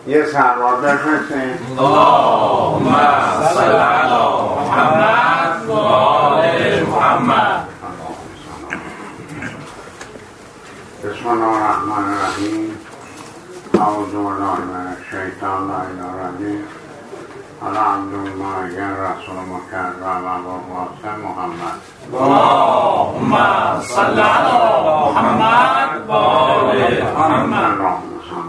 یه سلوات بفرستین. اللهم صل علی محمد و آل محمد. بسم الله الرحمن الرحیم. اعوذ بالله من الشیطان الرجیم. الحمدلله رسول مکرم ابو القاسم محمد. اللهم صل علی محمد و آل محمد.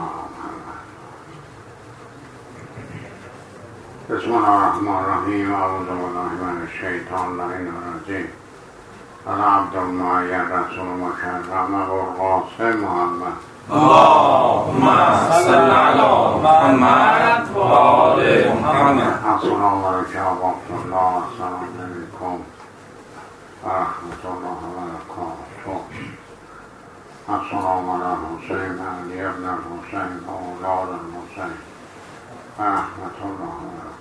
بسم الله الرحمن الرحیم. اعوذ بالله من الشیطان الرجیم. الحمدلله رسول مکرم ابو القاسم محمد. اللهم صل علی محمد و آل محمد. السلام علیکم و رحمت الله. السلام علیکم و رحمت الله و برکاته. السلام علی حسین علی ابن حسین اولاد الحسین و رحمت الله و برکاته.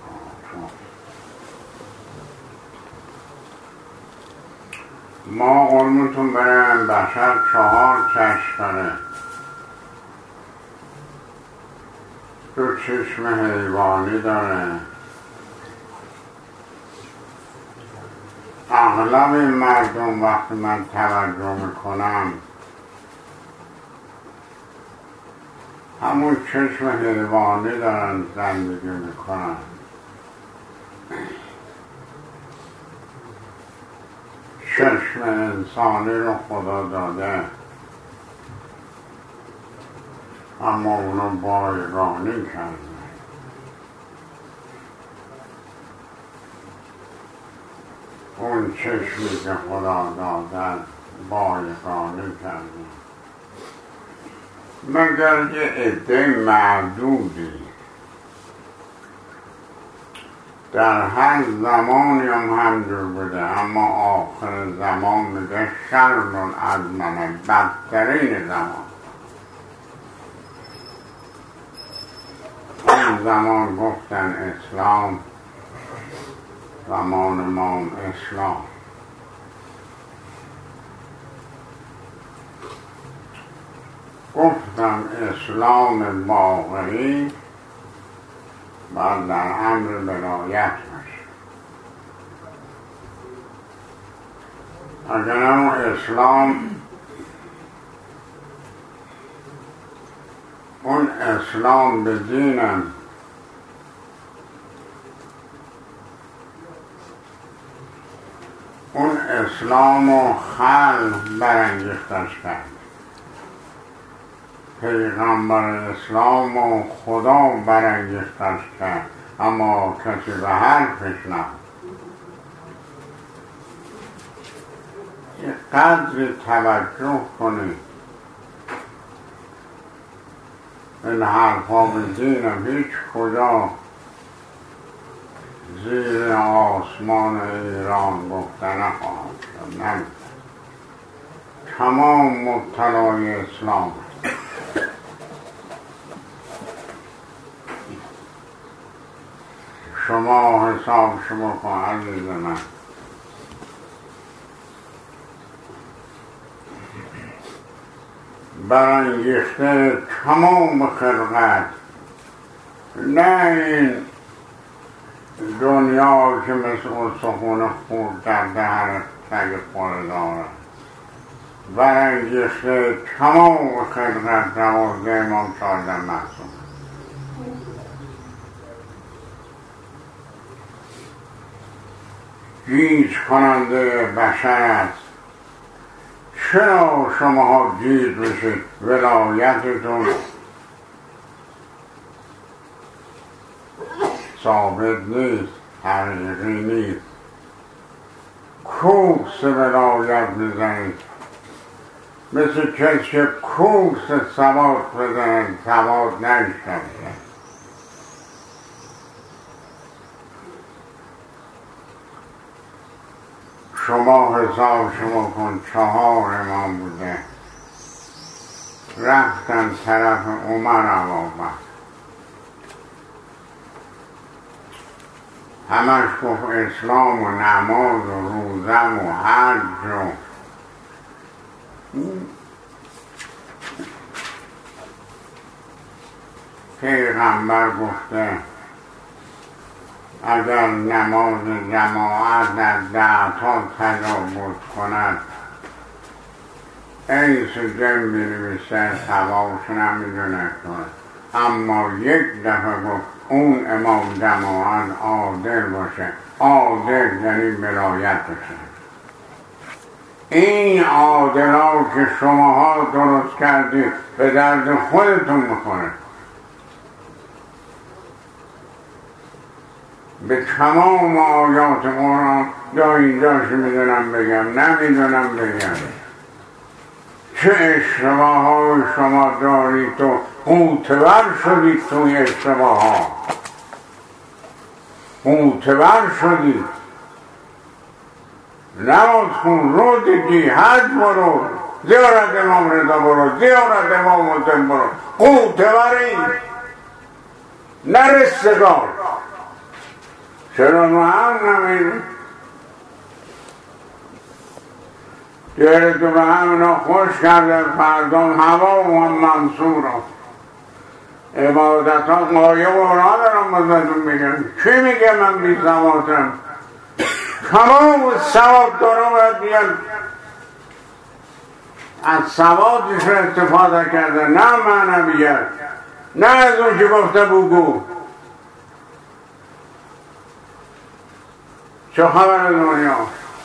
ما قرمتون برن بشر 4 چشم داره. 2 چشم حیوانی داره. اغلب مردم وقتی من توجه میکنم همون چشم حیوانی دارن زندگی میکنن. چشم انسانی رو خدا داده اما اونو بایگانی کرده. اون چشمی که خدا داده بایگانی کرده مگر یه عده معدودی در هر زمانی هم همجور بوده. اما آخر زمان میگه شر از من، بدترین زمان. این زمان گفتن اسلام، زمان امام اسلام. گفتم اسلام واقعی باید در امر ولایت باشه. اگر اون اسلام اون اسلام به دینم اون اسلام و خلق برانگیختش کرد. پیغمبر اسلام و خدا برانگیختش کرد اما کسی به حرفش نبود. یه قدری توجه کنید. این حرفا به دینم هیچ کجا زیر آسمان ایران گفته نخواهد شد. نه، تمام مبتلای اسلام. شما حساب شما کن عزیز من. برانگیخته تمام خلقت، نه این دنیا که مثل استخون خورد در دهن سگ خوره دارد. برانگیخته تمام خلقت. 12 امام 14 معصوم. گیج کننده بشر است. چرا شما گیج بشید؟ ولایتتون ثابت نیست، حقیقی نیست. کوس ولایت بزنید مثل کسی که کوس ثبات بزنید، ثبات نشد. شما حساب شما کن 4 امام بوده، رفتن طرف عمر عوامت، همش گفت اسلام و نماز و روزم و حج و پیغمبر گفته اگر نماز جماعت در 10 تا تجاوز کند این سجن می‌نویسه ثوابش نمیدونه کند، اما یک دفعه گفت اون امام جماعت عادل باشه. عادل یعنی ولایت باشه. این عادلا که شماها درست کردید به درد خودتون میخوره. به تمام آیات قرآن یا اینجاش میدونم بگم نمیدونم بگم چه اشتباه های شما دارید و معتبر شدید توی اشتباه ها، معتبر شدید. نماز خون، رو دیدی، حج برو، زیارت امام رضا برو، زیارت امام حسین برو، معتبری نرستگار. چرا رو هم نمیری؟ دیره تو به همینا خوش کرده مردم هوا و هم منصور ها عبادت ها قایه و را دارم بازدون میگن. چی میگه من بی سواتم؟ تمام سواد دارم باید بیان از سوادش رو استفاده کرده، نه معنویت، نه از اون که گفته بگو. چه خبر دنیا؟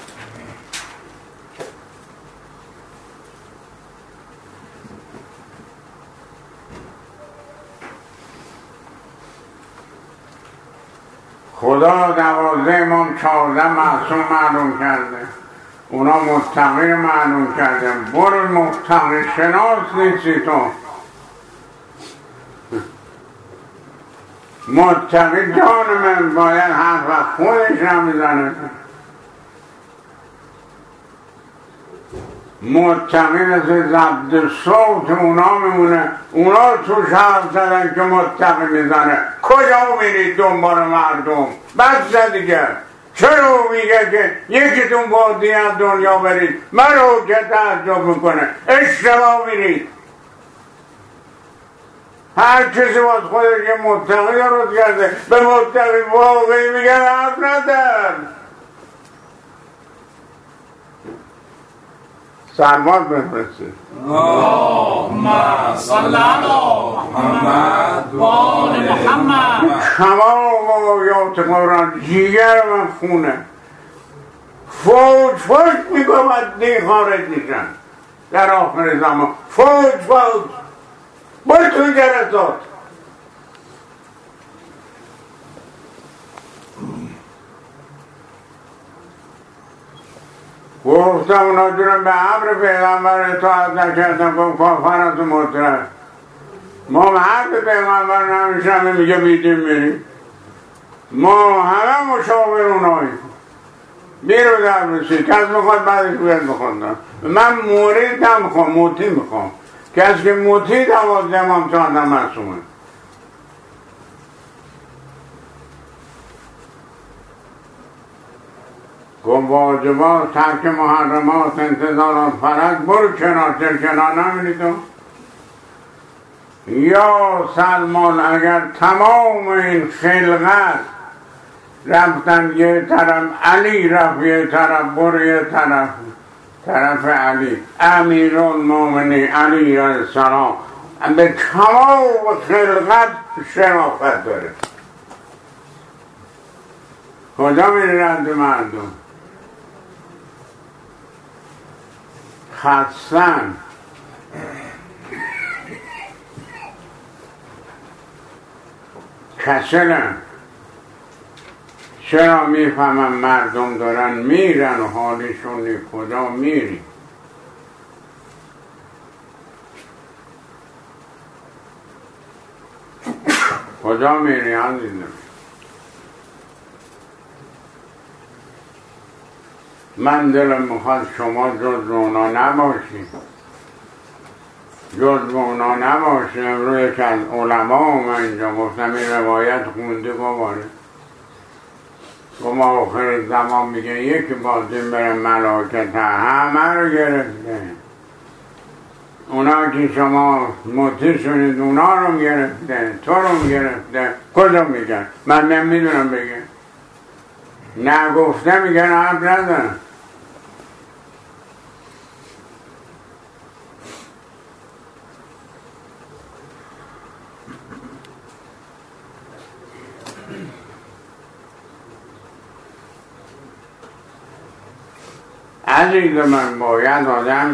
خدا 12 امام 14 معصوم معلوم کرده، اونا متقی معلوم کرده. برو متقی شناس نیستی تو. متقی جان من باید حرف و خودش نمیزنه. متقی مثل ضبط صوت اونا میمونه. اونا تو حرف زدن که متقی میزنه. کجا میرید دنبال مردم؟ بس دیگه. چرا میگه که یکیتون بازی از دنیا برید؟ مرو که تعجب میکنه. اشتباه میرید. هر کسی باز خودش یه متقی درست کرده. به متقی واقعی میگه حرف نزن. سلوات بفرستید. اللهم صل علی محمد و آل محمد. تمام آیات قرآن جیگر من خونه. فوج میگوید دی خارج میشن در آخر زمان. فوج برد توی جلسات. گفتم اونا جورم به عمر پیغمبر اطاعت نکردم، گفت کافرت مرتد. ما حرف پیغمبر نمیشنم میگه بیدیم میریم. ما همه مشاور اوناییم. بیرو در بسی کس میخواد بعدش باید بخوندم. من مورید نمیخوام، موتی میخوام. کسی که موتی 12 امام 14 معصومه. گفت واجبات، ترک محرمات، انتظارات فرج، برو کنار. کنار نمیری تو؟ یا سلمان اگر تمام این خلقت رفتن یه طرف، علی رفت یه طرف، برو یه طرف علی، امیرالمومنین علی علیه السلام به تمام خلقت شرافت داره. کجا میری رد مردم؟ خستن. کسلن. چرا میفهمم مردم دارن میرن و حالشون نیست. کجا میری؟ کجا میری عزیزم؟ من دلم میخواد شما جز اونا نباشید، جز اونا نباشید. امروز یکی از علما من اینجا گفتم این روایت خونده گواره، گفت آخر زمان میگه یکی بازیم بره ملاکت همه رو گرفته. اونا که شما مطیع شدید اونا رو گرفته، تو رو گرفته، کجا میگن؟ من میدونم بگن، نگفته میگن حرف ندارم. عزیز من، باید آدم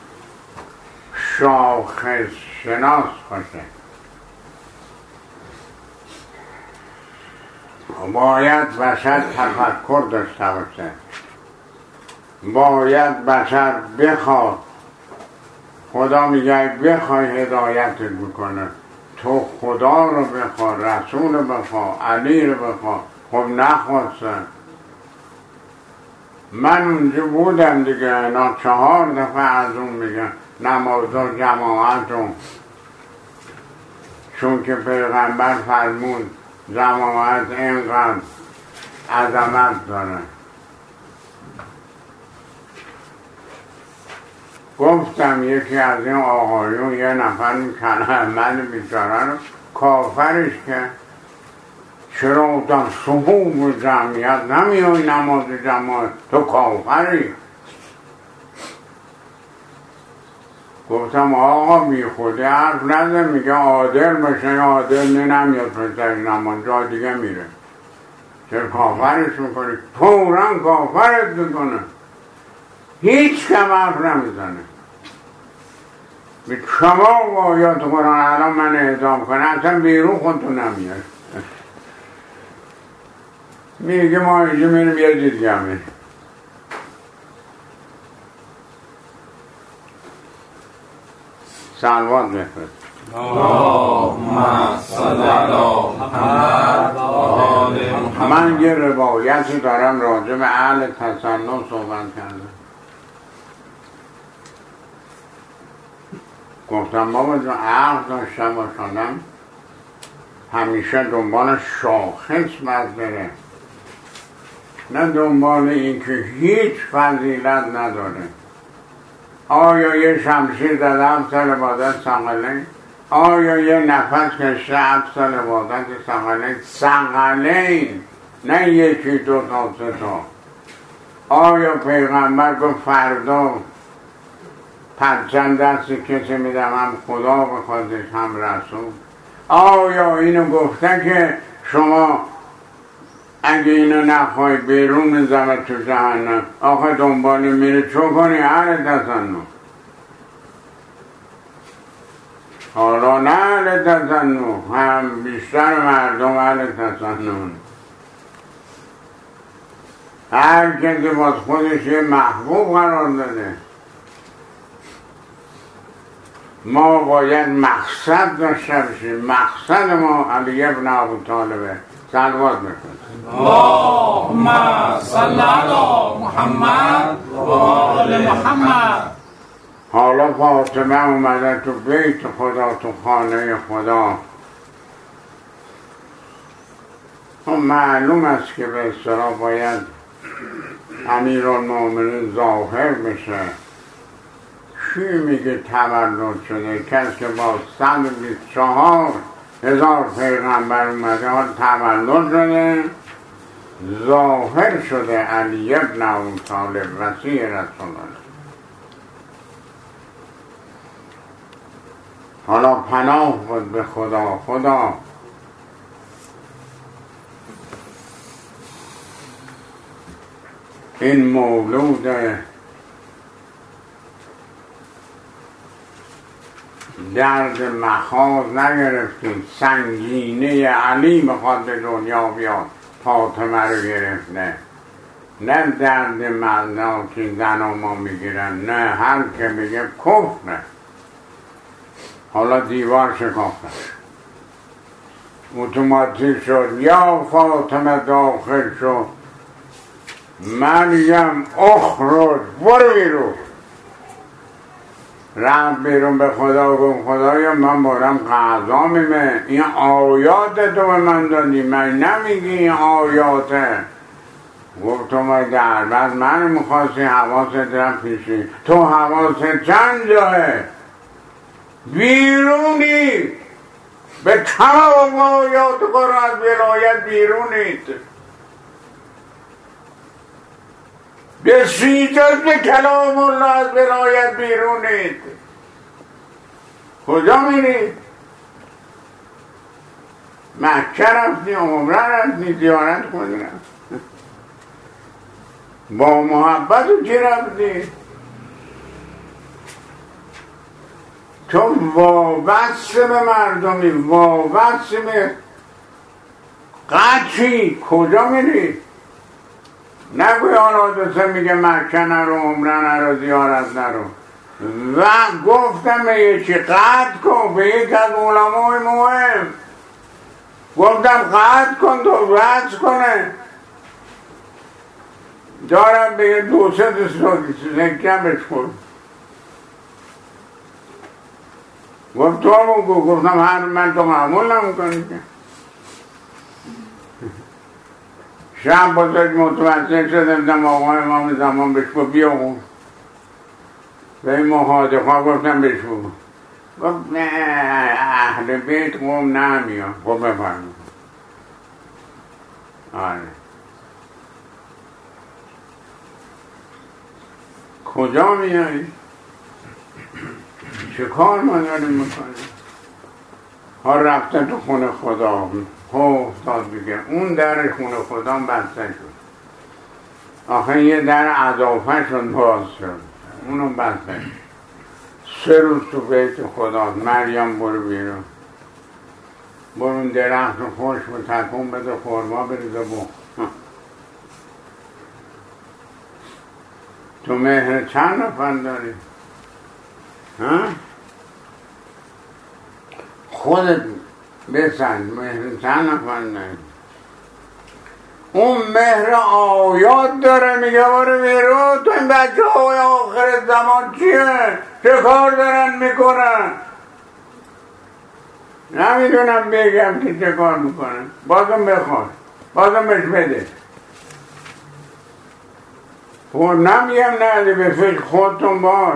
شاخص شناس باشه، باید بشر تفکر داشته باشه، باید بشر بخواد. خدا میگه بخوای هدایتت بکنه، تو خدا رو بخوا، رسول رو بخوا، علی رو بخوا. خب نخواستن. من اونجا بودم دیگه، اینا 4 دفعه از اون میگن نماز و جماعت و چون که پیغمبر فرمود جماعت اینقدر عظمت داره. گفتم یکی از این آقایون یه نفر میکنه من بیچاره رو کافرش کرد. چرا در صحوب جمعیت نمیای نماز جماعت؟ تو کافری. گفتم آقا بی خوده حرف نزن، میگه عادل باشه، عادل نمیاد پسر نماز جا دیگه میره. چرا کافرش میکنی؟ فوراً کافرت میکنه، هیچ کم حرف نمیزنه. به شما و آیات قرآن الان من اعدام کنه اصلا بیرون خودتون نمیاد. میگه ما اینجا میریم یه دیگه هم میریم. صلوات بفرست. اللهم صل علی محمد و آل محمد. من یه روایتی دارم راجع به اهل تصنع صحبت کردم. گفتم بابا جان عقل داشته باشم همیشه دنبال شاخص باید بره، نه دنبال این که هیچ فضیلت نداره. آیا یه شمشیر زده 7 سال عبادت ثقلین؟ آیا یه نفس کشته 7 سال عبادت ثقلین؟ ثقلین، نه یکی 2 تا 3 تا. آیا پیغمبر گفت فردا پرچم دست کسی میدم هم خدا بخوادش هم رسول؟ آیا اینو گفته که شما اگه اینو نخوای بیرون میزمه تو جهنم؟ آخه دنبال میره چون کنی اهل تصنع. حالا نه اهل تصنع، هم بیشتر مردم اهل تصنع. هر کسی باز خودش یه محبوب قرار داده. ما باید مقصد داشته باشیم. مقصد ما علی ابن ابی طالبه. صلوات بفرست. اللهم صل علی محمد و آل محمد. حالا فاطمه اومده تو بیت خدا، تو خانه خدا. معلوم است که به اصطلاح باید امیرالمومنین ظاهر بشه. چی میگه تولد شده؟ کسی که با 124,000 پیغمبر اومده حال تولد شده، ظاهر شده علی ابن ابی طالب وصی رسول الله. حالا پناه بود به خدا. خدا این مولود درد مخاض نگرفتیم، سنگینه علی بخواد به دنیا بیاد، فاطمه رو گرفته. نه درد مردم که زن و ما میگیرن، نه هر که بگه کفره. حالا دیوار شکافتش، اتوماتیک شد. یا فاطمه داخل شد، مریم اخرج، برو بیرون. رفت بیرون به خدا گفت خدایا من بارم قضا میمه، این آیات تو به من دادی، من نمیگی این آیاته. گفت تو ما در بعد من میخواستی حواست رفت پیشی، تو حواست چند جاهه؟ بیرونی به تمام آیات قرآن از ولایت بیرونید به سیجاز به کلام الله از ولایت بیرونید کجا میرید؟ مکه رفتی عمره رفتی زیارت کنی با محبت رو چی رفتی؟ تو وابسته به مردمی وابسته به قطعی کجا میری؟ نگوی حالا دوسته میگه مکه نرو عمره نرو زیارت نرو و گفتم به یکی قطع کن به یک از علمای مهم گفتم قطع کن تو وز کنه دارم به دو سه سکم بشکن گفت تو بگو گفتم هر من تو معمول نمیکنی که شب بزرگ متوسط شدم آقای امام زمان بشکو بیا اون به این محادفا گفتم بشکو گفت نه اهل بیت قوم نمیان خب بفرمون آره کجا میایی؟ چه کار ما داریم میکنیم؟ ها رفتن تو خونه خدا ها افتاد بگه اون در خونه خدا بسته شد آخه یه در اضافه شد باز شد اونو بسته شد 3 روز تو بیت خدا مریم برو بیرون برون درخت رو خوش و تکون بده خورما بریزه بو تو مهر چند نفر داری؟ ها؟ خودت بسن مهر چند نفر داری؟ اون مهر آیات داره میگه برو بیرون تو این بچه های آخر زمان چیه؟ چه کار دارن میکنن؟ نمیدونم بگم که چه کار میکنن بازم بخواد بازم بهش بده خود نمیم نده به فکر خودتون باش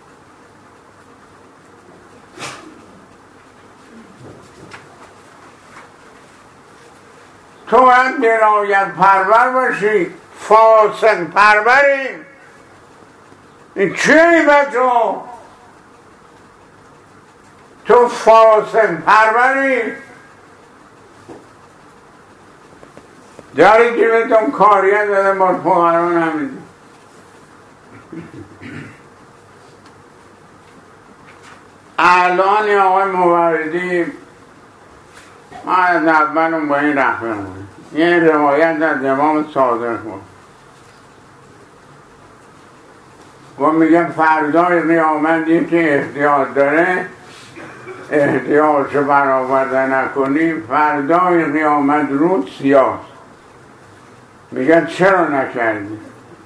تو باید ولایت پرور باشی فاسق پروری این چیه بچه ها تو فاسق پروری داری که بهتون کاریه داده با فقرا نمیدی الان آقای موردی ما از اولم با این رحمه بود یه روایت از امام صادق بود و میگن فردای قیامتی که احتیاط داره احتیاطشو برآورده نکنی فردای قیامت رود سیاه میگن چرا نکردی؟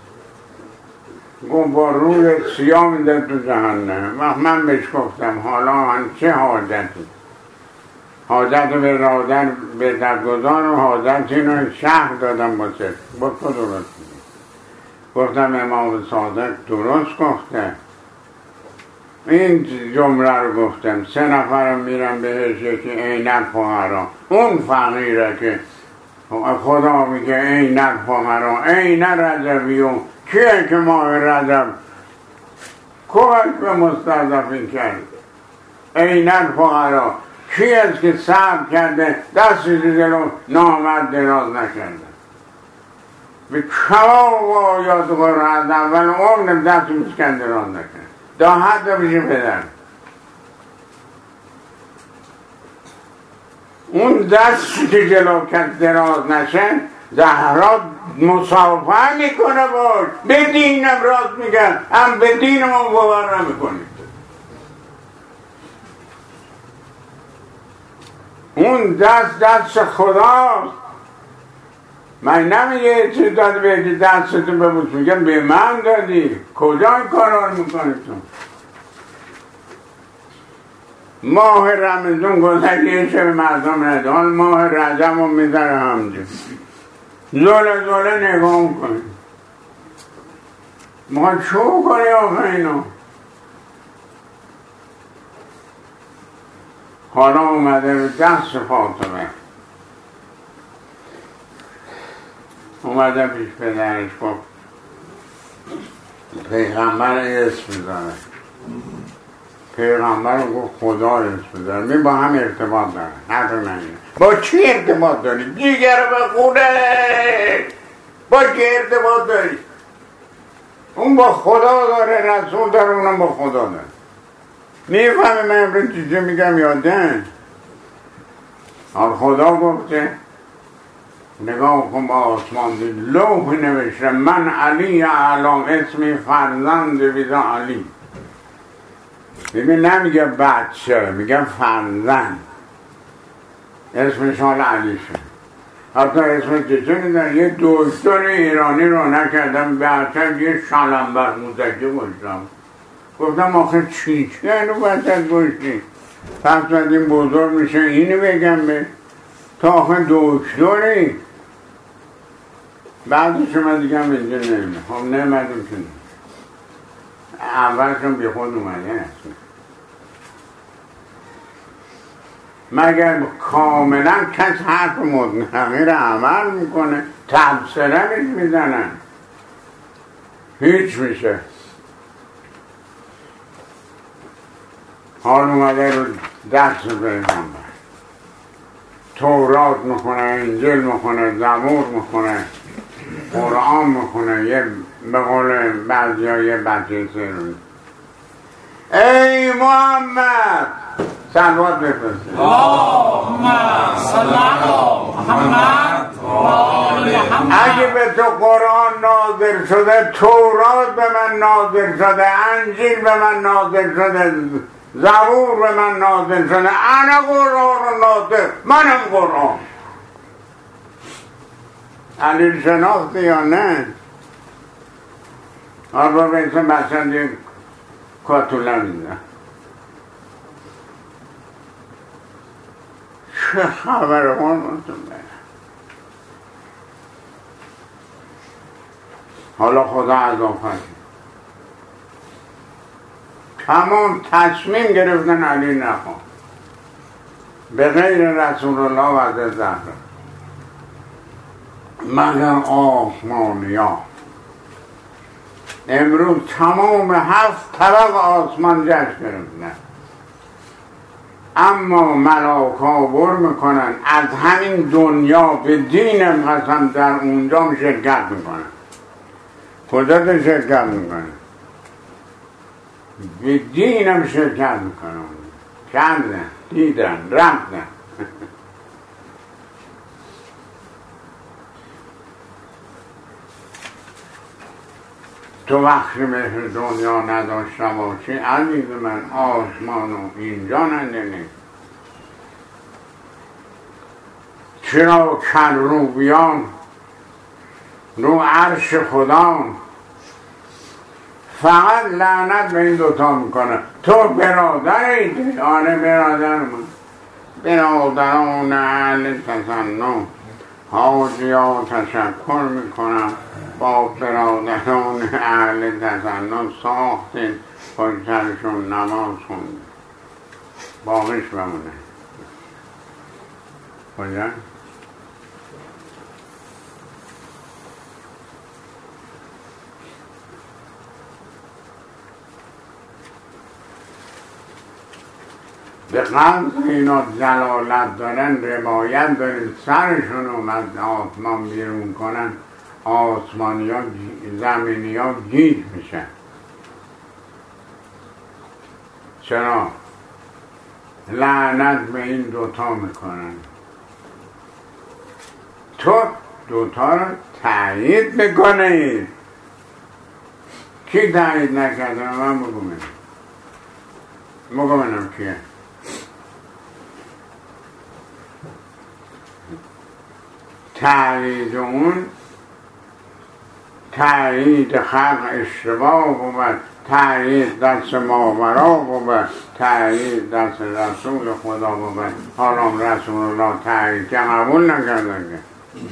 گفت با روی سیاه میده تو جهنم وقت من بهش گفتم حالا من چه حاجتی؟ حاجت به رادن به درگذار و حاجت اینو شهر دادم باشه با تو درست گفتم امام صادق درست گفته این جمله رو گفتم 3 نفرم میرم بهش یکی عینک فقرا اون فقیره که خدا میگه عینک فقرا عین رجبیون کیه که ماه رجب کمک به مستضعفین کرد عینک فقرا کی است که صبر کرده دستی جلو نامرد دراز نکرده به کمال آیات قرآن از اول عمر دست مسکن دراز نکرد دا حتی بشه پدر اون دستی که جلو کرد دراز نشه زهرا مصافحه میکنه باش به دینم راست میگن هم به دینم هم باور نمیکنید اون دست خداست من نمیگه چیز داده به دستتون ببوس میگم به من دادی کجا این کارا رو میکنی تو ماه رمضان گذشت شب مردم ندان ماه رجب رو میذاره همجا زوله نگاه کنی ما چو کنی آخه اینو حالا اومده رو دست فاطمه، اومده پیش پدرش گفت پیغمبر اسم می‌ذاره. پیغمبر گفت خدا اسم می‌ذاره. می با هم ارتباط داره. حرف نگیره. با چی ارتباط داری؟ دیگر به خونه. با چی ارتباط داری؟ اون با خدا داره، رسول داره، اونم با خدا داره. میفهمی من امروز چیزی میگم یاده؟ خدا گفته نگاه کن با آسمان دید لوح نوشته من علی اعلام اسمی فرزند ویزا علی. ببین نمیگه بچه، میگه فرزند، اسمش حال علی شد. حتی اسمش چه میدن یه دکتر ایرانی رو نکردم بچه یه شلنبر موزکی باشتم. گفتم آخه چی اینو بچه گوشتی پس باید این بزرگ میشه اینو بگم به تا آخه دکتری. بعدش من دیگه هم اینجا نمیده. خب نمیدم که اولشون بی خود اومده هستم مگر کاملا کس حرف متنقی رو عمل میکنه تبصره میزنن هیچ میشه. حال اومده رو دست پیغمبر تورات میخونه، انجیل میخونه، زبور میخونه، قرآن میخونه. یه به قول بعضی ها یه بچه سرون ای محمد صلوات بفرسته اللهم صل علی محمد و آل محمد. اگه به تو قرآن نازل شده، تورات به من نازل شده، انجیل به من نازل شده، زبور به من نازل شده، انا قرآن رو نازل، منم قرآن. علی شناختی یا نه؟ آربا بیسن بچند یک کاتوله میزن چه خبر قرآن حالا خدا عذاب کنه. تمام تصمیم گرفتن علی نخواه به غیر رسول الله و عزیز زهرا مگر آسمانیا. امروز تمام 7 طبق آسمان جشن گرفتن، اما ملاکا بر میکنن از همین دنیا به دینم قسم در اونجا شرکت میکنن. کجا تو شرکت میکنن؟ به دینم شرکت میکنن. کردن، دیدن، رفتن. تو وقتی مهر دنیا نداشته باشی عزیز من آسمان و اینجا ندنی. چرا کروبیان رو عرش خدا فقط لعنت به این دوتا میکنه. تو برادری؟ آره برادر من. برادران اهل تسنن حاجی ها تشکر میکنم با برادران اهل تسنن ساختین پشترشون نماز خوندین باقیش بمونه. کجا؟ به قلب اینا جلالت دارن روایت دارن سرشون اومد آسمان بیرون کنن آسمانی ها زمینی ها گیج میشن. چرا؟ لعنت به این دوتا میکنن. تو دوتا رو تایید میکنه. کی تایید نکرده؟ من بگو منم کیه؟ تایید اون تایید خلق اشتباه بود، تایید دست ماورا بود، تایید دست رسول خدا بود. حالا رسول الله تایید که قبول نکردن که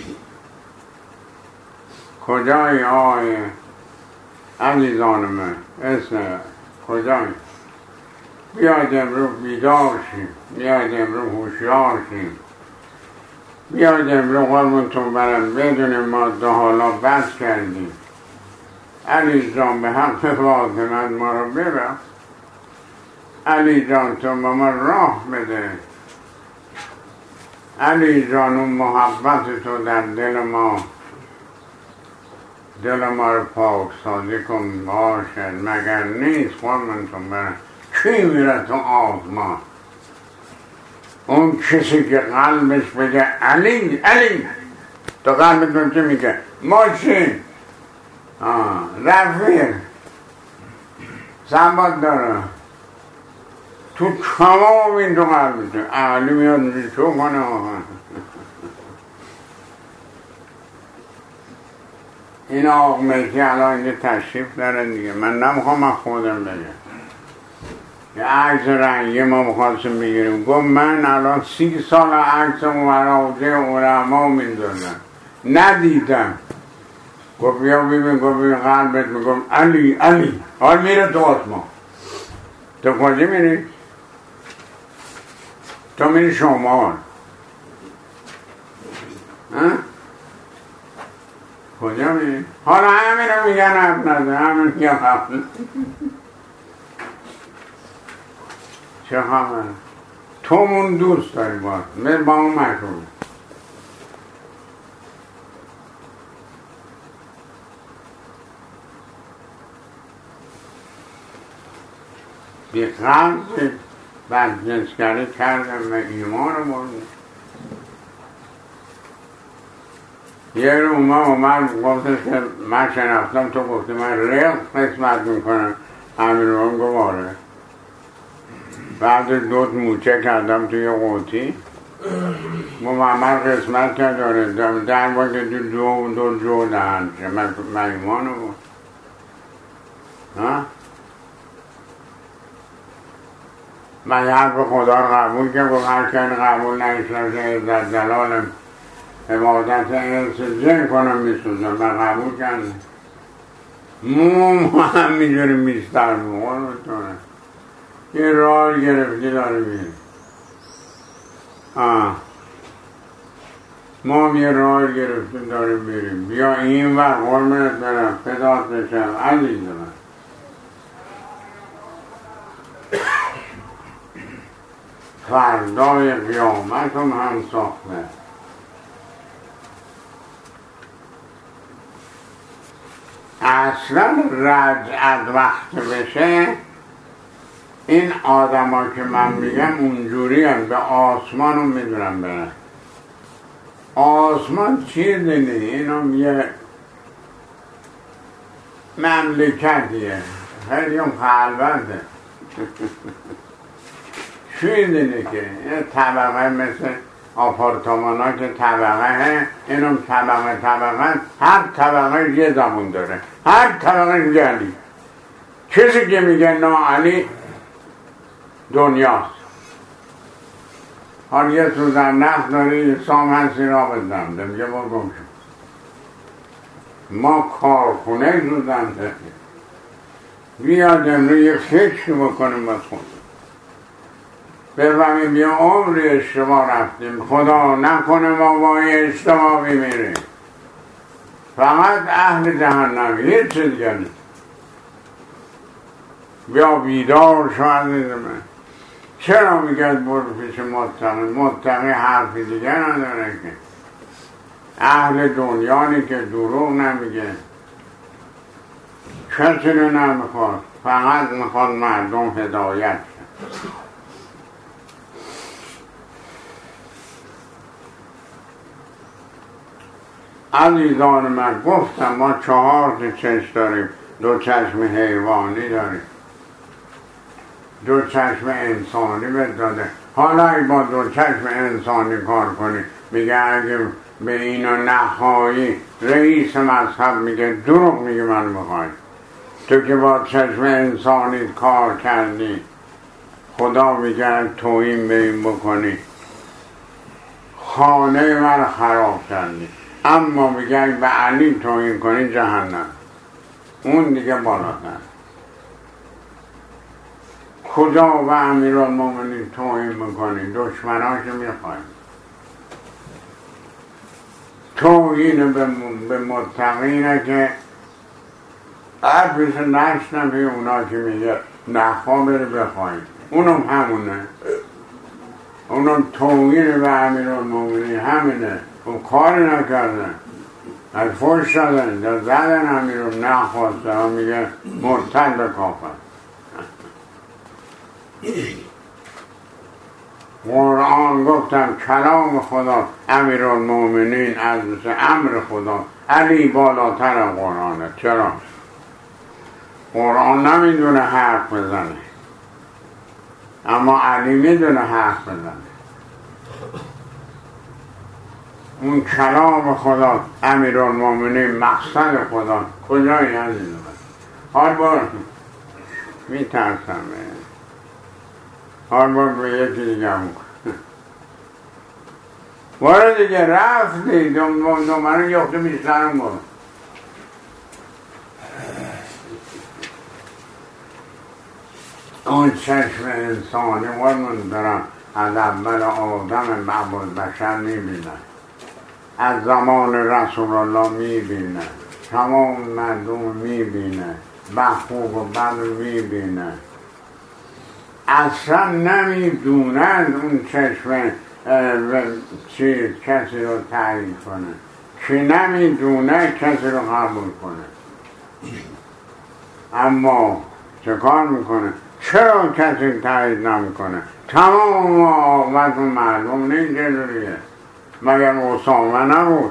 کجای آیه عزیزان من اسم کجای بیاید امروز بیدار شیم، بیاید امروز هوشیار شیم، بیاید امروز قربونتون برم بدونیم ما دو حالا بس کردیم. علی جان به حق فاطمه ما رو ببخش، علی جان تو به ما راه بده، علی جان اون محبت تو در دل ما رو پاک سازی کن باشد، مگر نیست قربونتون برم کی میره تو آسمان؟ اون کسی که قلبش بگه علی علی، تو قلبتون چه میگه؟ ما چی؟ رفیق ثبات داره تو تمام این تو قلبتون علی میاد میشه چو کنه این آقا ملکی الان اینجا تشریف داره دیگه. من نمیخوام من خودم بگم، یه عکس رنگی ما بخواستیم بگیریم، گفت من الان 30 سال عکس مراجع علما میدونم ندیدم. گفت بیا ببین، گفت ببین قلبت میگم علی علی، حال میره تو آسمان. تو کجا میری؟ تو میری شمال. کجا میری؟ حالا همین رو میگن حب نده، همین میگن حب نده. چه خبر؟ تو من دوست داری باید مر با اون مشهور. بی قلب بدجنسگری کردم و ایمان رو بردم. یه رو اومد گفتش که من شنفتم تو گفتی من ریخ قسمت میکنم، همین رو هم گواره. بعد دوت موچه کردم توی قوطی محمد قسمت کرد داره در با که دو جو دهند من ایمانو بود. من حرف خدا رو قبول که گفت هر کن قبول نشناسه در دلال عبادت ارس جن کنم میسوزم. من قبول کردم مو همینجوری میستر بخور یه راه گرفتی داره میره. ما یه راه گرفتیم داره میریم. بیا این وقت قرمت برم فدات بشم عزیز من. فردای قیامت هم ساخته. اصلا رجعت وقت بشه این آدم ها که من میگم اونجوری هم به آسمان رو میدونم برن. آسمان چیه دینی؟ اینم یه مملکتیه خیلی هم خلوته چیه دینی که یه طبقه مثل آپارتمان ها که طبقه اینم طبقه هر طبقه یه زبون داره، هر طبقه یه علی. کسی که میگه نا علی دنیاست. حال یه سوزن نخ داری یه سام هستی را بدم میگه با گم شد. ما کارخونه سوزن داریم. بیاد امروز یه فکر بکنیم باز خود بفهمیم یه عمری اشتباه رفتیم. خدا نکنه ما با یه اشتباه بمیریم. فقط اهل جهنم هیچ چیز دیگه نیست. بیا بیدار شو عزیز من. چرا میگه برو پیش متقی حرفی دیگه نداره که اهل دنیانی که دروغ نمیگه، کسی رو نمیخواد، فقط میخواد مردم هدایت شد. عزیزان من گفتم ما 4 چشم داریم. 2 چشم حیوانی داریم، 2 چشم انسانی بداده. حالا اگه با 2 چشم انسانی کار کنی میگه اگه به اینو نخواهی رئیس مذهب میگه دروغ میگه من میخوای. تو که با چشم انسانی کار کردی خدا میگه توهین به این بکنی خانه من خراب کردی. اما میگه به علی توهین کنی جهنم، اون دیگه بالاتر. کجا به امیرالمومنین توهین میکنی؟ دشمناشو میخوای. توهین به متقینه که حرفش نشنوی اونا که میگه نخوا بری بخوایی، اونم همونه، اونم توهین به امیرالمومنین همینه. اون کاری نکردن، از فوش دادن زدن امیرالمومنین نخواسته و میگه مرتد به کافر. قرآن گفتم کلام خدا امیرالمومنین از امر خدا علی بالاتر از قرآنه. چرا؟ قرآن نمیدونه حرف بزنه اما علی میدونه حرف بزنه. اون کلام خدا امیرالمومنین مقصد خدا کجایی عزیز من؟ هر بار میترسم هر بار به یکی دیگه هم باره دیگه رفتی دومره یخته بیشترم برو. اون چشم انسانی قرمون دارم از اول آدم معبود بشر میبینن، از زمان رسول الله میبینن، تمام مردم میبینن، خوب و بد میبینن. اصلا نمیدونن اون چشم کسی رو تعیین کنه، که نمیدونه کسی رو قبول کنه. اما چه کار میکنه؟ چرا کسی تعیین نمیکنه؟ تمام آمد و معلوم نیست جلوریه. مگر اسامه نبود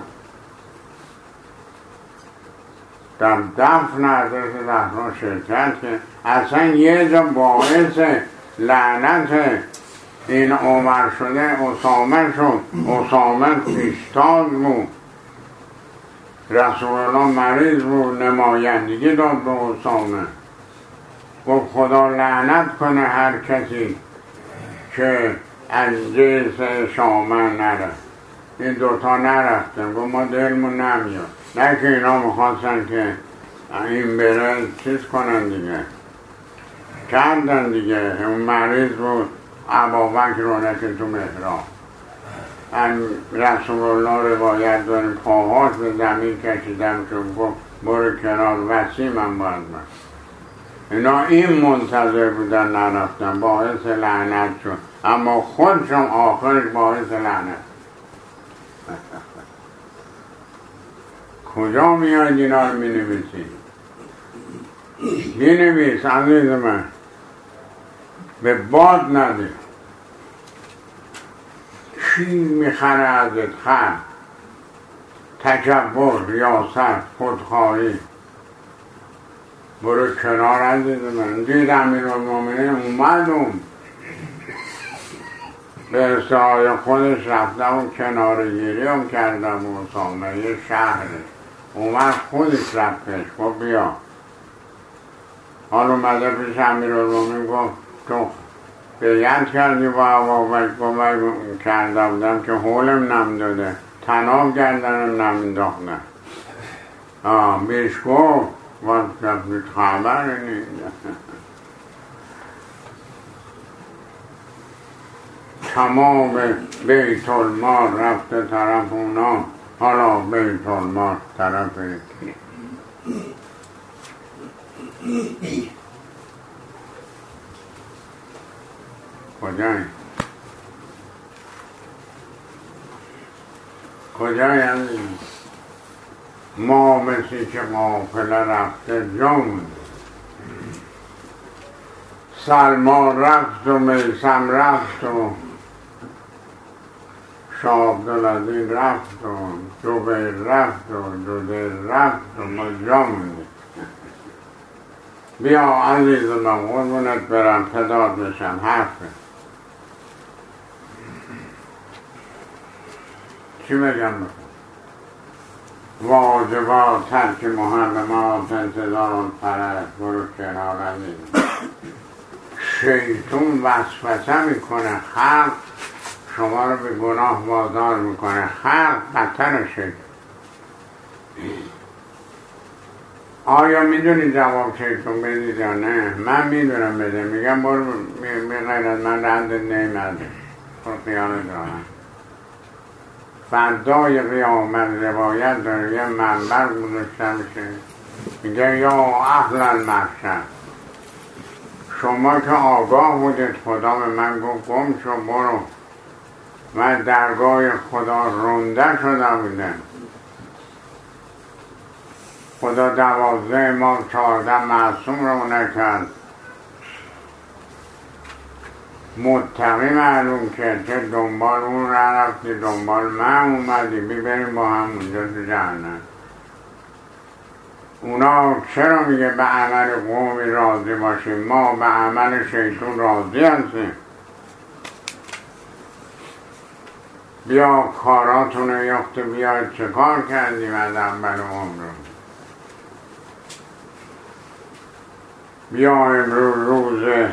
در دفن حضرت زهرا شرکت که اصلا یه جا باعث لعنت این عمر شده اسامه شد. اسامه پیشتاز بود، رسول الله مریض بود، نمایندگی داد به اسامه. گفت خدا لعنت کنه هر کسی که از جنس شامن نرفت. این دوتا نرفتن، گفت ما دلمون نمیاد. نه که اینا میخواستن که این بره چیز کنن دیگه، کردن دیگه. اون مریض بود، ابابکر رونک تو محراب. رسول الله روایت داریم پاهاش به زمین کشیدم که گفت برو کنار، وسیمم باید من. اینا این منتظر بودن نرفتن، باعث لعنت شد. اما خودشون آخرش باعث لعنت. کجا میاد اینا رو می نویسی؟ می نویس عزیز من، به باد نده. چی میخره ازت؟ خر، تکبر، ریاست، خودخواهی. برو کنار عزیز من. دید امیرالمومنین اومدم به اصلاح خودش رفتم و کنار گیری هم کردم و اسامه یه شهره اومد خودش رفتش. گفت بیا. حال اومده پیش امیرالمومنین گفت تو بیعت کردی با ابابکر؟ گفت کرده بودم که حولم نمیداده، تناب گردنم نمینداختن. بیش گفت وقت خبر نیست. تمام بیت المال رفته طرف اونا، حالا بیت المال طرف کجایی؟ کجایی هستی؟ ما مثل که قافله رفته جان، سلمان رفت و میسم رفت و شاهعبدالعزیز رفت و جبیر رفت و جدیر رفت و ما جا موندیم. بیا عزیز من قربونت برم، پدار بشم، حرفه چی بگم بکن؟ واجبات ترک محرمات انتظار الفرج. برو کنار عزیز. شیطون وسوسه میکنه، خلق شما رو به گناه وادار میکنه. خلق بدتر شیطون. آیا میدونی جواب چیتون بدید یا نه؟ من میدونم بده. میگم برو غیر از من رندت نیمده خیانت دارم. فردای قیامت روایت داره یه منبر گذاشته میشه میگه یا اهل المحشر، شما که آگاه بودید خدا به من گفت گم شو برو، من درگاه خدا رونده شده بودم، خدا 12 ما 14 معصوم رو نکرد، متقی معلوم کرد که دنبال اون رفتی دنبال من اومدی بریم با هم اونجا تو جهنم. اونا چرا میگه به عمل قومی راضی باشیم؟ ما به عمل شیطون راضی هستیم. بیا کاراتون رو یخته بیا چه کار کردیم از اول عمر، بیا امروز روز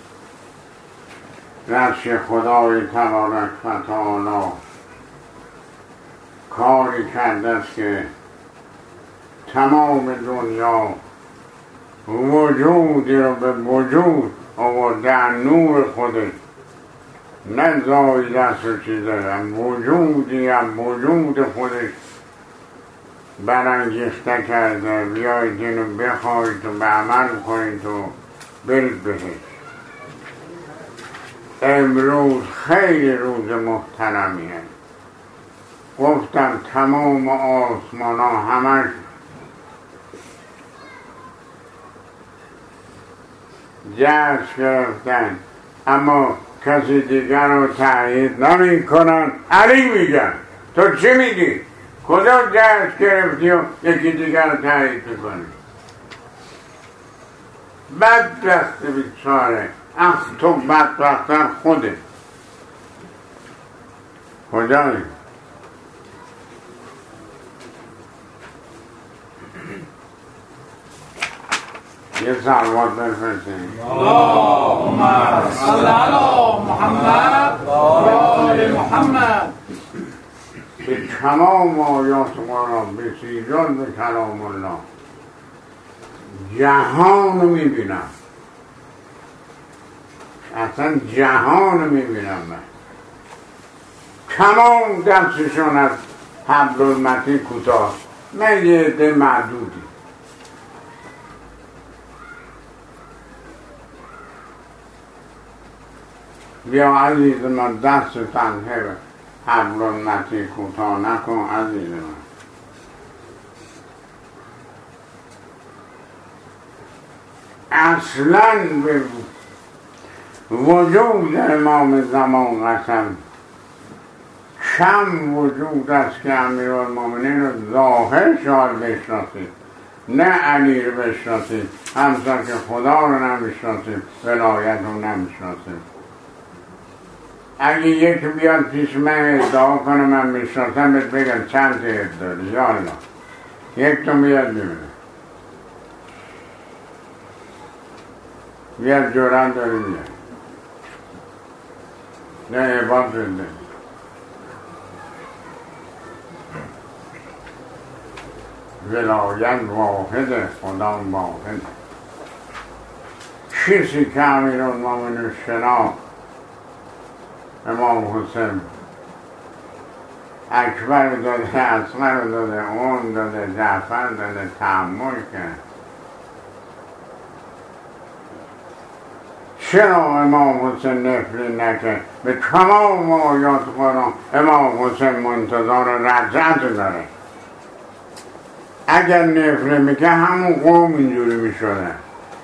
نفس خدای تبارک و تعالی کاری کرده است که تمام دنیا وجودی رو به وجود آورده نور خودش، نه زایده است و چیزه، هم وجودی هم وجود خودش برانگیخته کرده. بیایید اینو بخواهید و به عمل کنید و برید بهش. امروز خیلی روز محترمیه. گفتم تمام آسمان ها همش جشن گرفتن، اما کسی دیگر رو تایید نمی کنن. علی میگن تو چی میگی؟ کجا جشن گرفتی و یکی دیگر رو تایید میکنی؟ بدبخت بیچاره، تو بدبختر خوده. کجایی؟ یه سلوات بفرستیم. اللهم صل علی محمد و آل محمد. به تمام آیات قرآن بسیار به کلام الله جهان رو میبینم، اصلا جهان رو میبینم. من تمام دستشون از حبل المتین کوتاه، من یه عده معدودی. بیا عزیز من دست تنهه حبل المتین کوتاه نکن عزیز من. اصلا به وجود امام زمان قسم کم وجود است که امیرالمومنین رو ظاهر شاید بشناسید، نه علی رو بشناسید، همسر که خدا رو نمیشناسید، ولایت رو نمیشناسید. اگه یکی بیاد پیش من ادعا کنه من میشناسم، بهت بگم چند تا ادعایی یا الله، یک تو بیاد ببینه، بیاد جوران داری بیاد، نه عباد بده. ولایت واحده، خدا واحده. کسی که امیرالمومنین شناخت امام حسین اکبر داده، اصغر داده، اون داده، جعفر داده، تحمل کرد. چرا امام حسین نفری نکرد؟ به تمام آیات قرآن امام حسین منتظر رجعت داره. اگر نفری میکرد همون قوم اینجوری میشدن.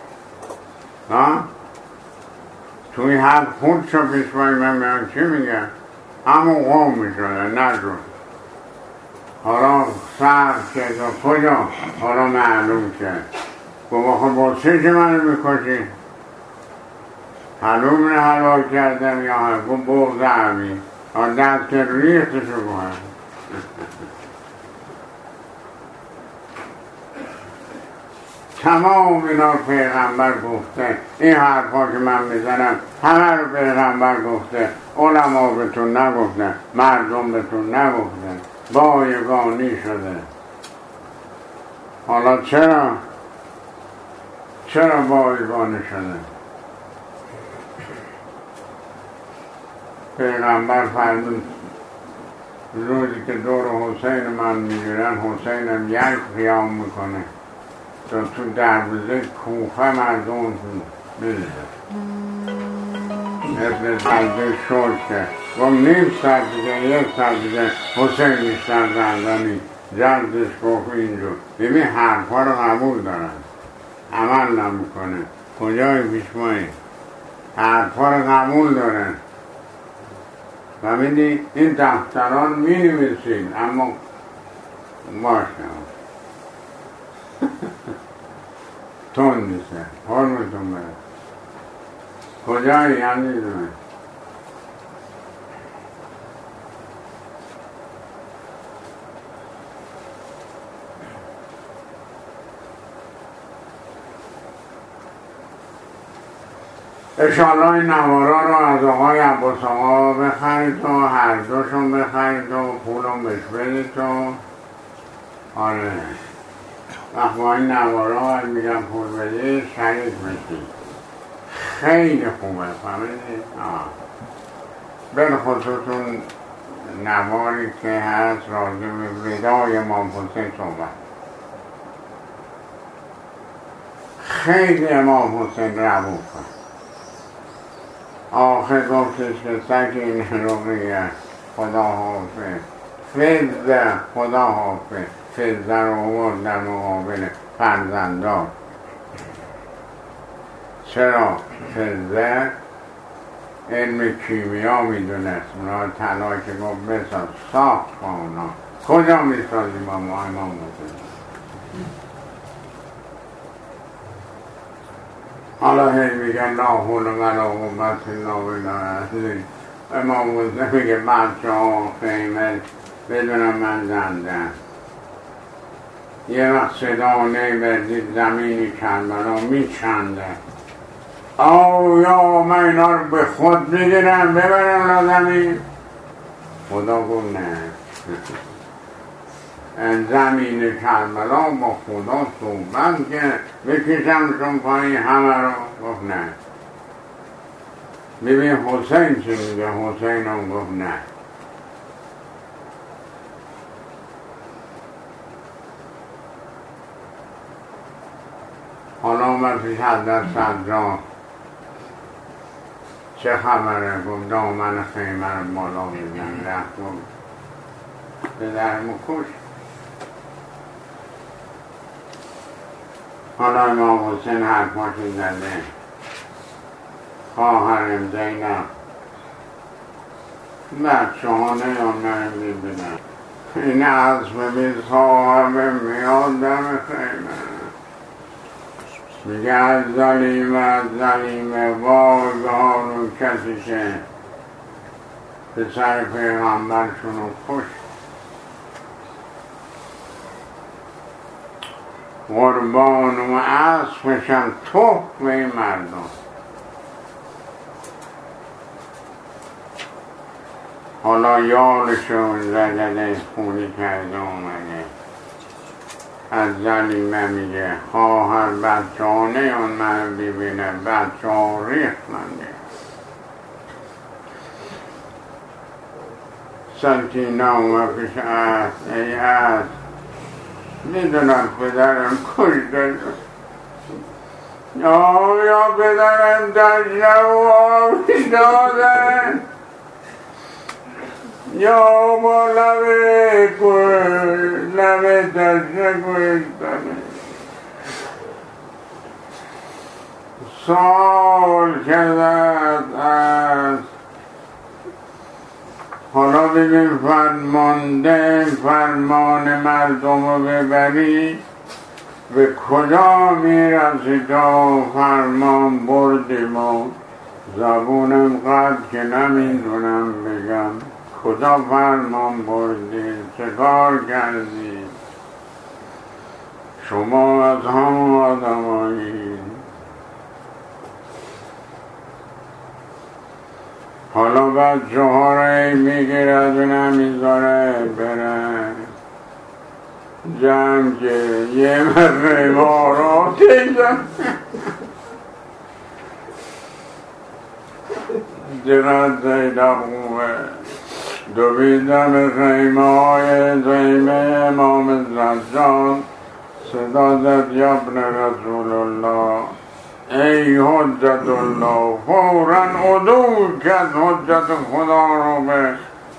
توی هر خود شو پیشوایی من میان چی میگن؟ همون قوم میشدن نجور. حالا سر کرد و کجا؟ حالا معلوم کرد. گفت خب با چه منو میکشی؟ حلوم رو حلال کردم یا گفت بغض عمی دست که ریختشو باید. تمام اینا پیغمبر گفته. این حرفا که من میزنم همه رو پیغمبر گفته، علما بهتون نگفتن، مردم بهتون نگفتن، بایگانی شده. حالا چرا چرا بایگانه شده؟ پیغمبر فرمود روزی که دور حسین من میگیرن حسینم یک قیام میکنه تو دروازه کوفه مردم میریزه مثل سجده شد که گفت نیم ساعت دیگه یک ساعت دیگه حسین بیشتر زندانی جردش گفت اینجور ببین حرفا رو قبول دارن عمل نمیکنه کجای پیشمایی حرفا رو قبول دارن و میدی این دفتران می نویسید اما باشه تون نیسته حرمتون بره کجایی هم نیزمه اشالله این نوارا رو از آقای عباس آقا بخرید و هر دوشون بخرید و پولم بهش بدید و آره وقت با این نوارا میگم پول بدید شریک بشید خیلی خوبه فهمیدید؟ بل خصوصون نواری که هست راجع به ودای امام حسین صحبت خیلی امام حسین ربوفه آخر گفتش که سک این رقیه خدا حافظ فزه خدا حافظ فزه رو آورد در مقابل فرزندان چرا فزه علم کیمیا میدونست اونا طلا که گفت بساز ساخت با اونا کجا میسازیم با ما امام حسین حالا هی میگن لا حول ولا قوة الا بالله امام حسین میگه بچه ها خیمه بدونم من زنده یه وقت صدا نیبردید زمینی کربلا میچنده یا من اینا رو به خود بگیرم ببرم را زمین خدا گفت نه زمین کربلا با خدا صحبت که بکشمشون پایین همه رو گفت نه ببین حسین چی میگه حسین هم گفت نه حالا من پیش حضرت صدرا چه خبره گفت دامن خیمه رو بالا میزن رفت گفت به درمو کش حالا امام حسین حرفاشو زده خواهرم زینب بچه ها نیامنه میبینن این عصب بی صاحبه میاد دم خیمه میگه از ظلیمه وای به حالون کسی که پسر پیغمبرشونو کش قربان و عصفشم تخم این مردم حالا یارشون زدده خونی کرده اومده از ظلیمه میگه خواهر بچه ها نیان من ببینه بچه ها ریخ من بید سلطینه اومه پیش است ای است میدونم پدرم کشته یا پدرم داشته و آبی دادن یا با لبه داشته کشتن سال کدت است حالا ببین فرمانده فرمان مردم رو ببری به کجا میرسی تا فرمان بردیم و زبونم قد که نمیدونم بگم کجا فرمان بردی چه کار کردی شما از هم آدمایی حالا بچه ها رو میگیرد و نمیذاره بره جنگ یه مقیمارا دیدم دیرد دیده خوبه دویدم خیمه های زیمه امام زجان صدا زد یبن رسول الله ای حجت الله فوراً عدو کرد حجت خدا رو به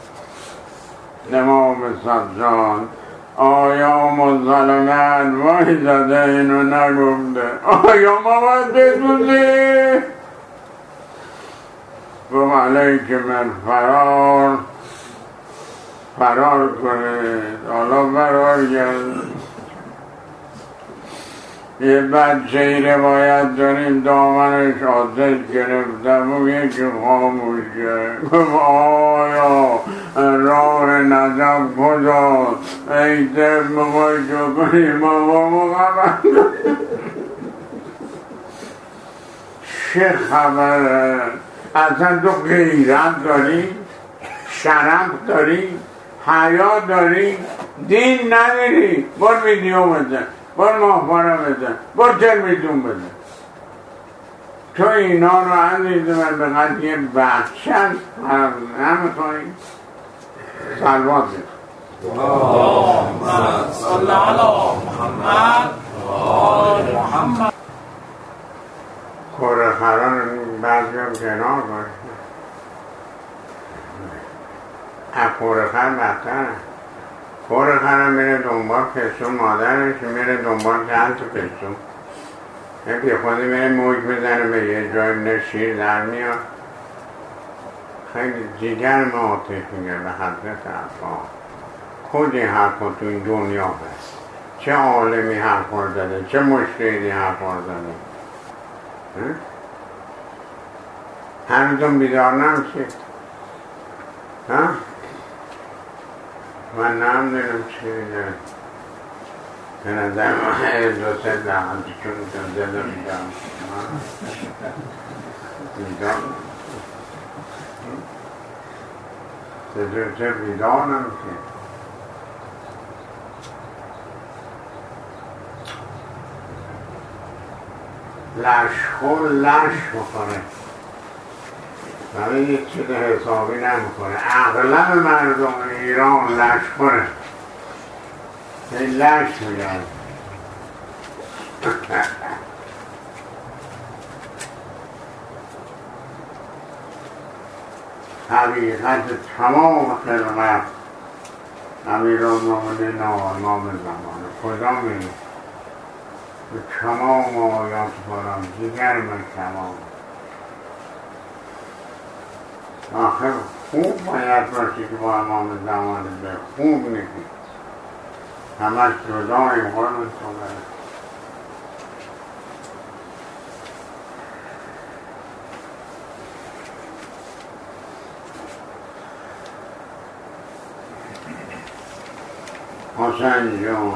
امام زجان آیا مظلمت وای زده اینو نگفته آیا ما باید بدوزی گفت علیک من فرار کنید حالا فرار کرد یه بچه ای روایت داریم دامنش آتش گرفتم و یکی خاموش کرد گفت آیا راه نجف کجاست ای طب میخوای چو کنی ما با مقبل چه خبره اصلا تو غیرت داری شرف داری حیا داری دین نداری بر ویدیو بزن بر ماهواره بزن بر تلویزیون بزن تو اینا رو عزیز من به قدر یه بخشن نمیخوایی سلوات اللهم صل علی محمد و آل محمد خوره خران بعضی هم کنار باشه خوره خر بهتره خوره خرم میره دنبال پسون مادرش میره دنبال چند تا پسون یه خودی میره موج بزنه به یه جای میره شیر در میاد خیلی جیگر ما آتش میگه به حضرت عباس خود این حرفا تو این دنیا بست چه عالمی حرفا زده چه مشکلی حرفا زده هنوزم بیدار نمیشید من نمیدونم چی میگه به نظر من دو سه دهانتی چون زده بیدار بیدار چه بیدار نمیشید لشخور لش بخوره برای یک چیز حسابی نمیکنه اغلب مردم ایران لشخوره این لش میگن حقیقت تمام خلقت امیرالمومنین امام زمانه کجا میره به تمام آیات قرآن دیگر من تمام آخر خوب باید باشی که با امام زمانه به خوب نیست همش جداییم قرآن تو بره حسین جون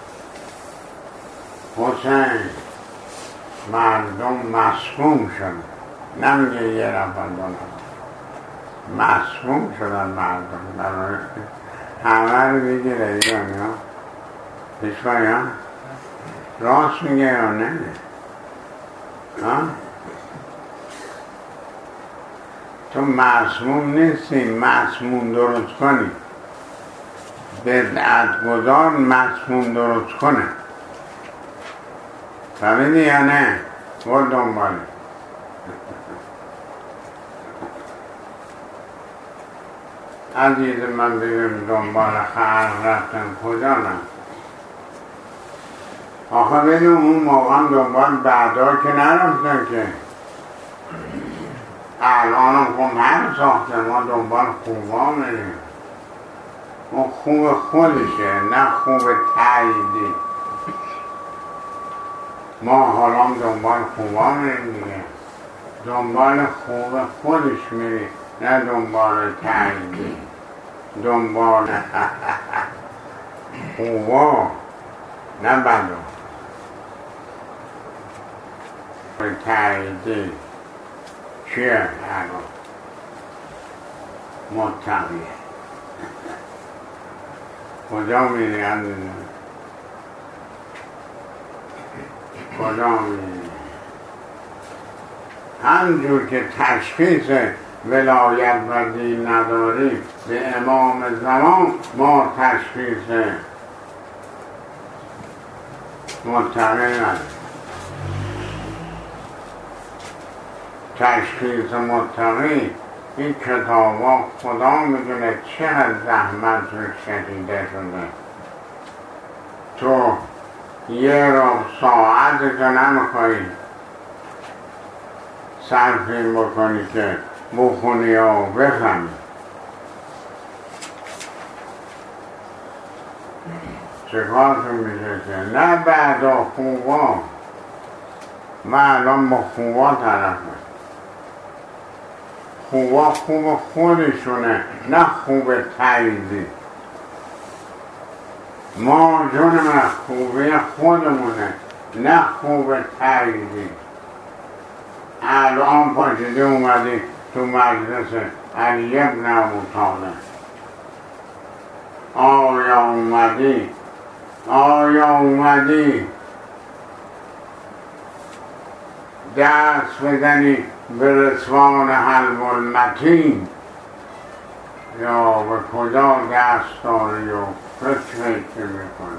حسین مردم مسموم شدن نمیگه یه نفر دو نفر مسموم شدن مردم همه رو بگیره ایران یا پیشوایی ها راست میگه یا نه تو مسموم نیستی مسموم درست کنی بدعت گذار مسموم درست کنه فهمیدی یا نه؟ برو دنباله عزیز من ببین دنبال خلق رفتن کجا نه آخه ببین اون موقع هم دنبال بعدا که نرفتن که الان هم خب هر ساخته ما دنبال خوبا میریم اون خوب خودشه نه خوب تاییدی ما حالا دنبال خوبا میریم دیگه دنبال خوب خودش میریم نه دنبال تاییدی دنبال خوبا نه بدو تاییدی چیه الان متقیه کجا میری عزیزم کدامی؟ همجور که تشخیص ولایت و دین نداری به امام زمان، ما تشخیص متقی نداریم. تشخیص متقی این کتاب ها خدا میدونه چقدر زحمت رو شدیده شده. تو یه رو ساعت که نمیخوایی صرفی بکنی که بخونی و بفهمی. چه کار که میشه که نه بعدا خوبا، من الان با خوبا طرفه. خوبا خوب خودشونه، نه خوب تاییدی. ما جون من خوبی خودمونه، نه خوب تاییدی. الان پاشیده اومدی تو مجلس علی ابن ابو طالب. آیا اومدی دست بزنی به رسوان حلب المتین، یا به کجا دست داری و فکری که میکنی؟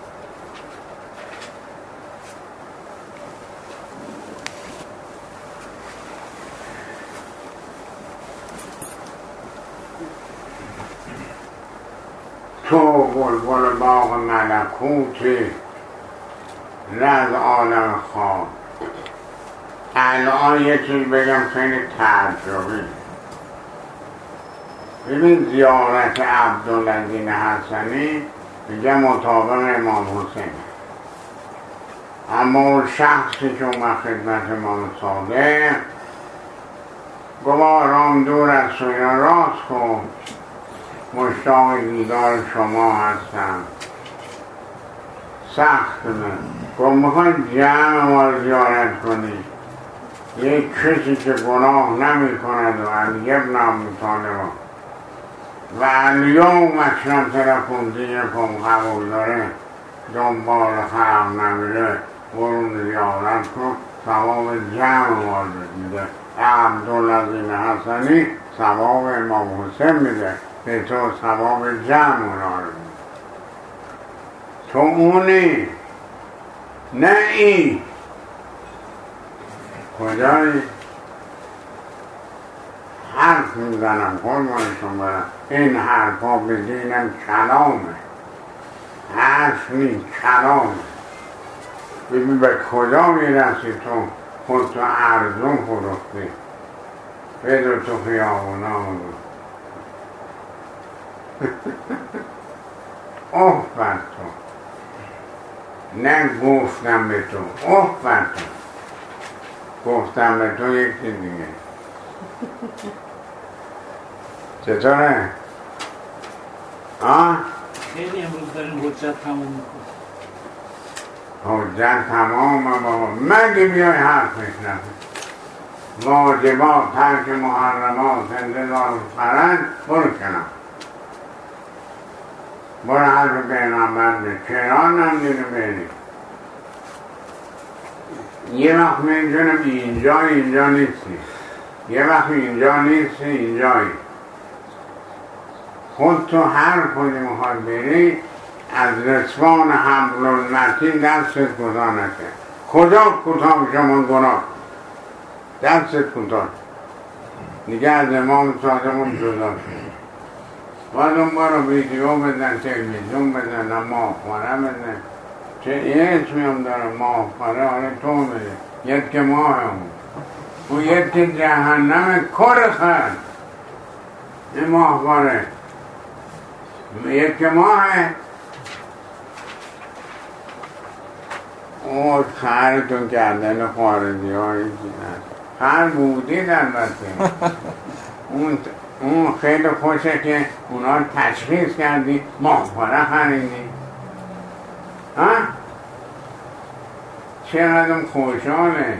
تو بلبل باغ ملکوتی، نه از عالم خواب. الان یه چیز بگم خیلی تعجبی. ببین زیارت عبدالعزیز حسنی میگه مطابق امام حسین، اما اون شخصی که اومد خدمت امام صادق گفت آرام دور از تو، اینا راست کن، مشتاق دیدار شما هستم. سخت من گفت میخوای جمع ما رو زیارت کنی، یک کسی که گناه نمی کند و علی ابن ابو طالب و الیوم اکرمتم دینکم قبول داره، دنبال خلق نمیره، برون زیارت کن، ثواب جمع ما رو میده. عبدالعزیز حسنی ثواب امام حسین میده، به تو ثواب جمع اونا رو میده. تو اونی، نه این. کجایی؟ حرف میزنم قربانشون برم، این حرفا به دینم کلامه، حرف نیست کلامه. ببین به کجا میرسی تو خود تو ارزون فروختی، بدو تو خیابونا بود. اوه بر تو، نه گفتم به تو، اوه بر تو، گفتم به تو یکی دیگه. چطوره؟ خیلی امروز داریم حجت تمام میکنیم. حجت تمام بابا، مگه بیای حرف میشنم واجبات ترک محرمات انتظار فرند برو کنم، برو حرف پیغمبر به کران هم دیده بری. یه وقت میدونم اینجا نیستی، یه وقت اینجا نیستی اینجایی. خود تو هر کجا میخواد بری از رسوان حبل المتین دستت کوتاه نکرد. کجا کوتاه شما گناه دستت کوتاه دیگه از امام صادقون جدا شد. باید اون برو ویدیو بزن، تلویزیون بزن، ماهواره بزن، چه اسمی هم داره ماهواره. حالا تو میده یک که ماه همون او یک که جهنم کر خرد. این ماهواره یک که ماهه. او خرتون کردن خارجی هایی خر بودید البته. اون خیلی خوشه که اونا تشخیص کردی ماهواره خریدی. چقدر خوشحاله.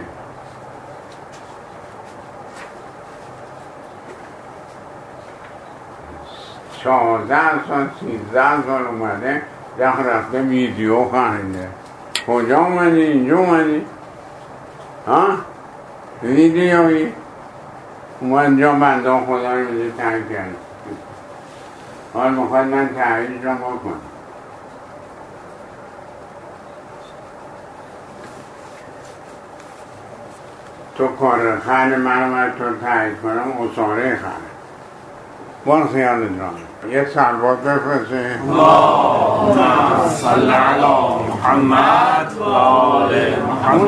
$14 سال 13 سال اومده داخل رفته ویدیو خریده. کجا اومدی؟ اینجا اومدی؟ ها؟ دیدی یایی؟ اومد جا بنده خدا رو میده تحریک کرد حال میخواد من تحریک را بکنم تو کار خل من تو تحریک کنم اصاره خل بان خیالت را یه سلوات بفرسته اللهم صل علی محمد و آل محمد